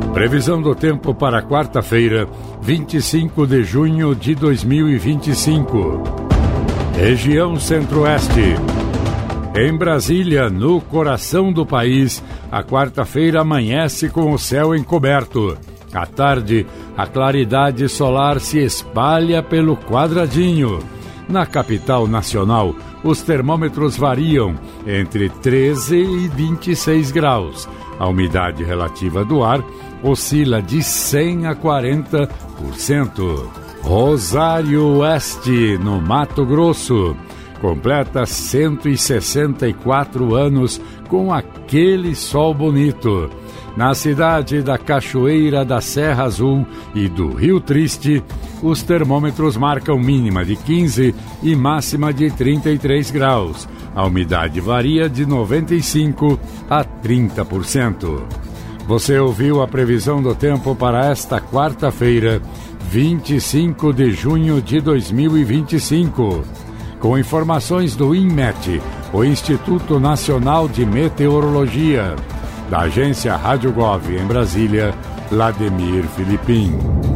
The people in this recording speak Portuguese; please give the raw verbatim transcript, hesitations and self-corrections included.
Previsão do tempo para quarta-feira, vinte e cinco de junho de dois mil e vinte e cinco. Região Centro-Oeste. Em Brasília, no coração do país, a quarta-feira amanhece com o céu encoberto. À tarde, a claridade solar se espalha pelo quadradinho. Na capital nacional, os termômetros variam entre treze e vinte e seis graus. A umidade relativa do ar oscila de cem a quarenta por cento. Rosário Oeste, no Mato Grosso, completa cento e sessenta e quatro anos com aquele sol bonito. Na cidade da Cachoeira da Serra Azul e do Rio Triste, os termômetros marcam mínima de quinze e máxima de trinta e três graus. A umidade varia de noventa e cinco por cento a trinta por cento. Você ouviu a previsão do tempo para esta quarta-feira, vinte e cinco de junho de dois mil e vinte e cinco. Com informações do INMET, o Instituto Nacional de Meteorologia. Da agência Rádio Gov em Brasília, Vladimir Filipim.